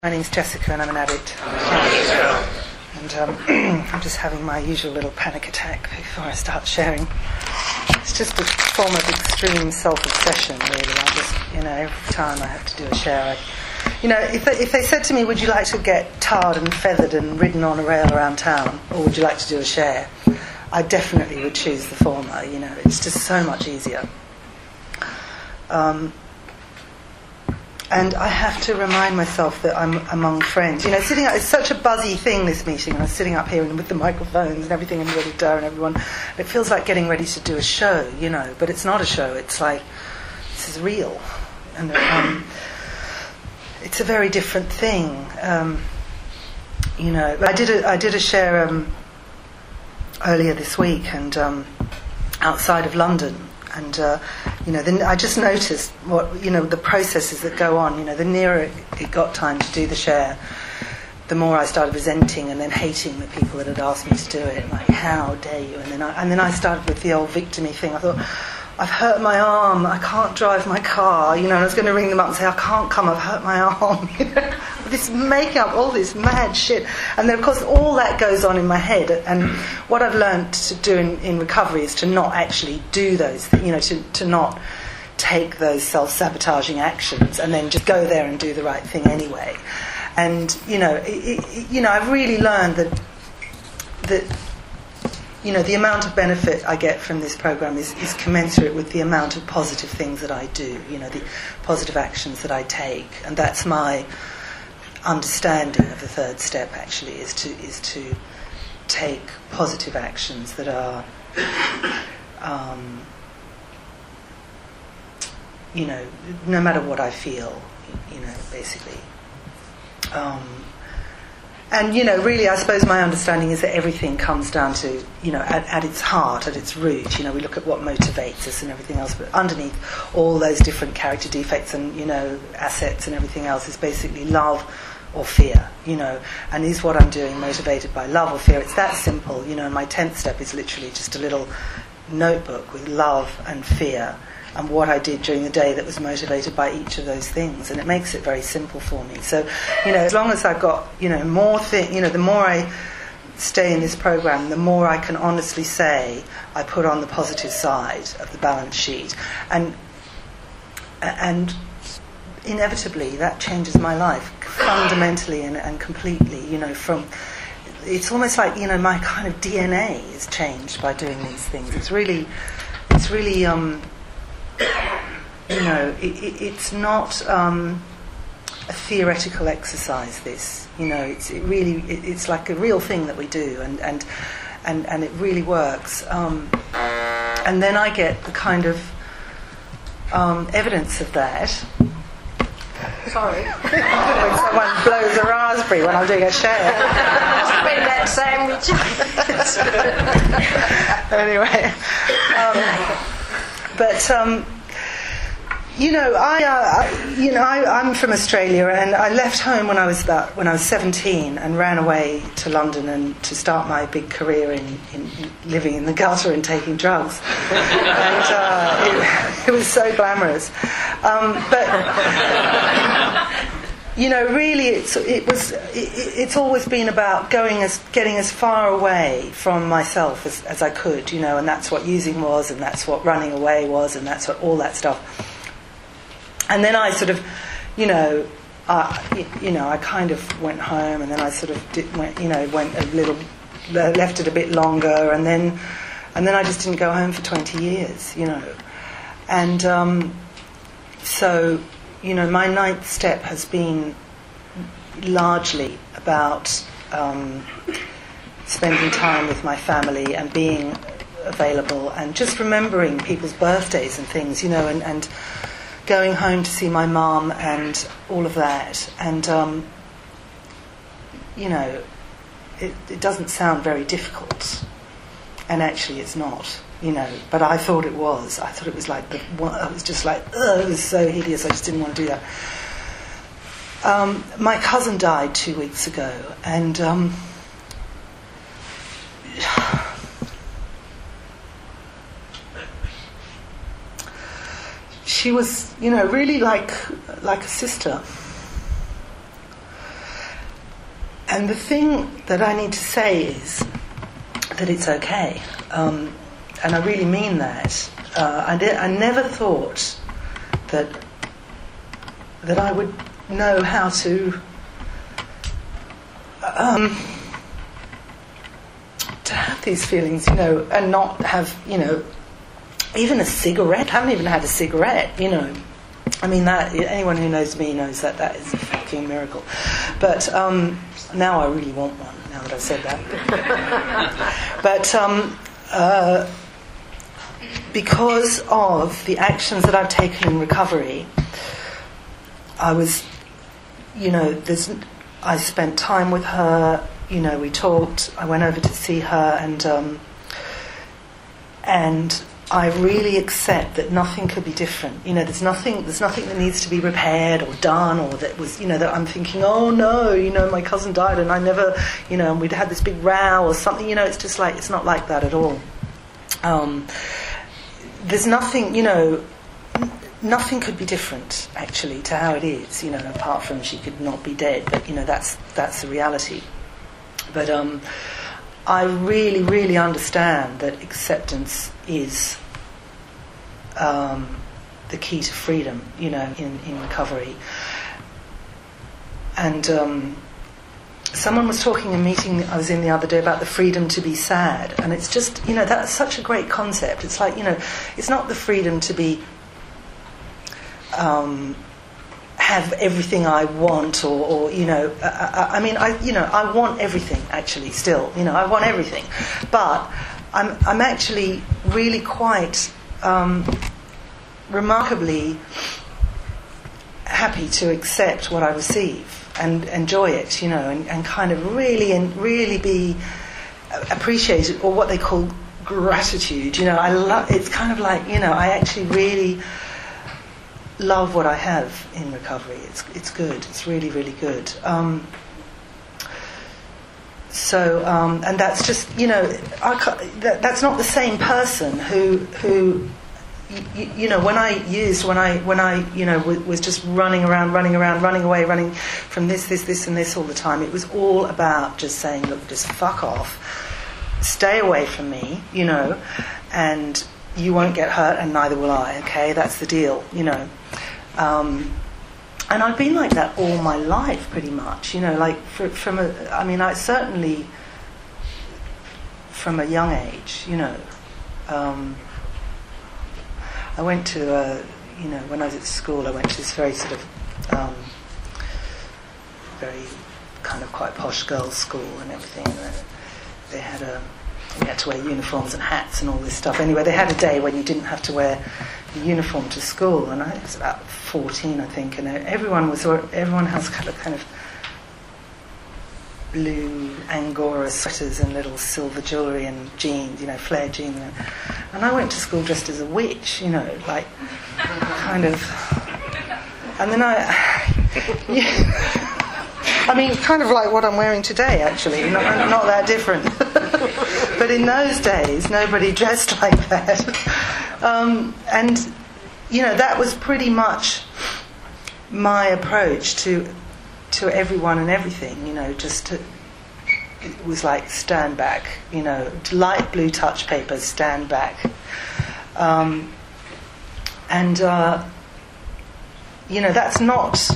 My name's Jessica and I'm an addict. And I'm just having my usual little panic attack before I start sharing. It's just a form of extreme self-obsession, really. I just, every time I have to do a share, if they said to me, would you like to get tarred and feathered and ridden on a rail around town, or would you like to do a share? I definitely would choose the former, it's just so much easier. And I have to remind myself that I'm among friends. Sitting up, it's such a buzzy thing, this meeting. I was sitting up here and with the microphones and everything and the editor and everyone. It feels like getting ready to do a show, but it's not a show. It's like, this is real. And it's a very different thing. I did a share earlier this week and outside of London. And, then I just noticed what, the processes that go on. The nearer it got time to do the share, the more I started resenting and then hating the people that had asked me to do it. Like, how dare you? And then I started with the old victim-y thing. I thought, I've hurt my arm, I can't drive my car, and I was going to ring them up and say, I can't come, I've hurt my arm, this makeup, all this mad shit. And then, of course, all that goes on in my head. And what I've learned to do in recovery is to not actually do those things, to not take those self-sabotaging actions and then just go there and do the right thing anyway. And, I've really learned that the amount of benefit I get from this program is commensurate with the amount of positive things that I do, the positive actions that I take. And that's my understanding of the third step, actually, is to take positive actions that are, no matter what I feel, basically. And, really, I suppose my understanding is that everything comes down to, at its heart, at its root. We look at what motivates us and everything else, but underneath all those different character defects and, assets and everything else is basically love or fear, And is what I'm doing motivated by love or fear? It's that simple, and my 10th step is literally just a little notebook with love and fear and what I did during the day that was motivated by each of those things, and it makes it very simple for me. So, as long as I've got, more the more I stay in this program, the more I can honestly say I put on the positive side of the balance sheet, and inevitably that changes my life fundamentally and completely. From it's almost like my kind of DNA is changed by doing these things. It's really. It's not a theoretical exercise. This, it's like a real thing that we do, and it really works. And then I get the kind of evidence of that. Sorry, when someone blows a raspberry when I'm doing a share. Spend that sandwich. Anyway. I'm from Australia, and I left home when I was 17 and ran away to London and to start my big career in living in the gutter and taking drugs. And it was so glamorous. Really, it's always been about getting as far away from myself as I could, and that's what using was, and that's what running away was, and that's what all that stuff. And then I sort of, I kind of went home, and then I sort of went a little, left it a bit longer, and then I just didn't go home for 20 years, and so. My 9th step has been largely about spending time with my family and being available and just remembering people's birthdays and things, and going home to see my mum and all of that. And, it doesn't sound very difficult. And actually it's not. But I thought it was. I thought it was like it was just like, it was so hideous. I just didn't want to do that. My cousin died 2 weeks ago, and she was, really like a sister. And the thing that I need to say is that it's okay, and I really mean that. I never thought that I would know how to have these feelings, and not have, even a cigarette. I haven't even had a cigarette, I mean, that anyone who knows me knows that is a fucking miracle. But now I really want one, now that I've said that. But because of the actions that I've taken in recovery, I was, I spent time with her, we talked, I went over to see her, and I really accept that nothing could be different. There's nothing that needs to be repaired or done, or that was, that I'm thinking, oh no, my cousin died and I never, and we'd had this big row or something. It's just like, it's not like that at all. There's nothing, nothing could be different actually to how it is, apart from she could not be dead. But that's the reality. But I really, really understand that acceptance is the key to freedom, in recovery. And someone was talking in a meeting I was in the other day about the freedom to be sad, and it's just, that's such a great concept. It's like, it's not the freedom to be have everything I want, or I want everything actually still, I want everything, but I'm actually really quite remarkably happy to accept what I receive and enjoy it, and kind of really be appreciated, or what they call gratitude. I love. It's kind of like, I actually really love what I have in recovery. It's good. It's really, really good. And that's just, that's not the same person who when I was just running away, running from this and this all the time. It was all about just saying, look, just fuck off, stay away from me, and you won't get hurt, and neither will I. Okay, that's the deal, And I've been like that all my life, pretty much. I certainly from a young age, I went to, when I was at school, I went to this very sort of, very kind of quite posh girls' school and everything. And they had you had to wear uniforms and hats and all this stuff. Anyway, they had a day when you didn't have to wear a uniform to school, and I was about 14, I think, and everyone has kind of blue Angora sweaters and little silver jewellery and jeans, flared jeans. And I went to school dressed as a witch, like kind of. And then kind of like what I'm wearing today, actually, not that different. But in those days, nobody dressed like that. And that was pretty much my approach to everyone and everything, it was like, stand back, light blue touch paper, stand back. That's not,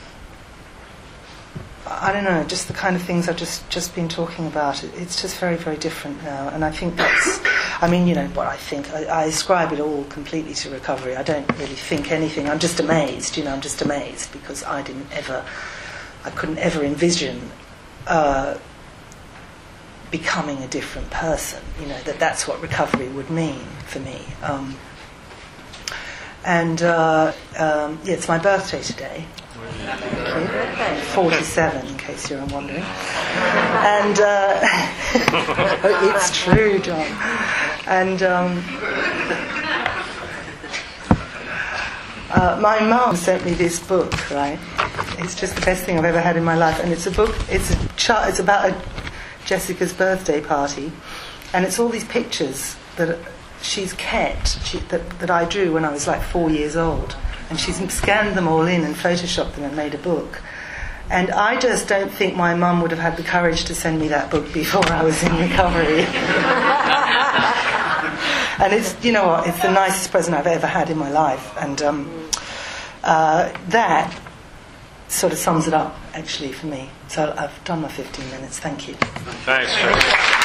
I don't know, just the kind of things I've just been talking about. It's just very, very different now. And I think that's, what I think, I ascribe it all completely to recovery. I don't really think anything. I'm just amazed, I'm just amazed, because I couldn't ever envision becoming a different person, that's what recovery would mean for me. It's my birthday today. Thank you. 47, in case you're wondering. And it's true, John. And my mum sent me this book, right? It's just the best thing I've ever had in my life. And it's a book, it's about Jessica's birthday party. And it's all these pictures that she's kept, that I drew when I was like 4 years old. And she's scanned them all in and photoshopped them and made a book. And I just don't think my mum would have had the courage to send me that book before I was in recovery. And it's, you know what, it's the nicest present I've ever had in my life. And that sort of sums it up, actually, for me. So I've done my 15 minutes. Thank you. Thanks, Joe.